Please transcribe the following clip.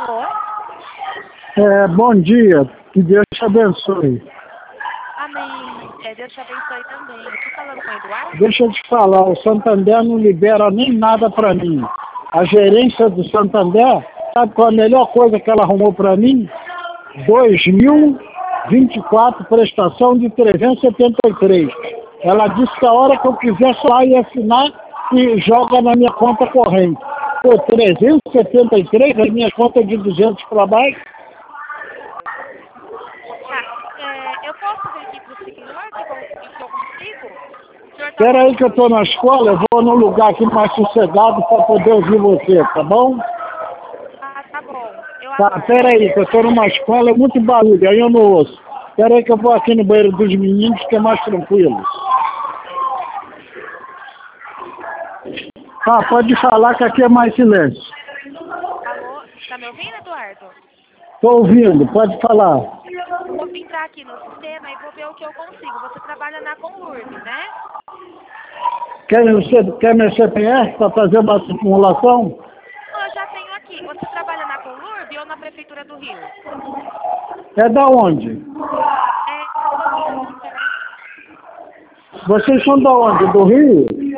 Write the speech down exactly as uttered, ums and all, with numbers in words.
Alô? É, bom dia, que Deus te abençoe. Amém. É, Deus te abençoe também. Eu tô falando com o Eduardo? Deixa eu te falar, o Santander não libera nem nada para mim. A gerência do Santander, sabe qual é a melhor coisa que ela arrumou para mim? dois mil e vinte e quatro, prestação de trezentos e setenta e três. Ela disse que a hora que eu quiser só ir assinar e joga na minha conta corrente. Pô, trezentos e setenta e três, a minha conta é de duzentos para baixo. Tá. É, eu posso vir aqui pro senhor que, con- que eu consigo? O senhor tá Espera aí que eu conseguindo estou na ir? escola, eu vou num lugar aqui mais sossegado para poder ouvir você, tá bom? Ah, tá bom. Eu Tá, aguardo. espera aí, que eu estou numa escola, é muito barulho, aí eu não ouço. Espera aí que eu vou aqui no banheiro dos meninos, que é mais tranquilo. Tá, pode falar que aqui é mais silêncio. Alô? Tá me ouvindo, Eduardo? Estou ouvindo, pode falar. Eu vou entrar aqui no sistema e vou ver o que eu consigo. Você trabalha na Conlurb, né? Quer, você, quer meu C P F para fazer uma simulação? Não, eu já tenho aqui. Você trabalha na Conlurb ou na Prefeitura do Rio? É da onde? É, eu tô aqui no sistema. Vocês são da onde? Do Rio?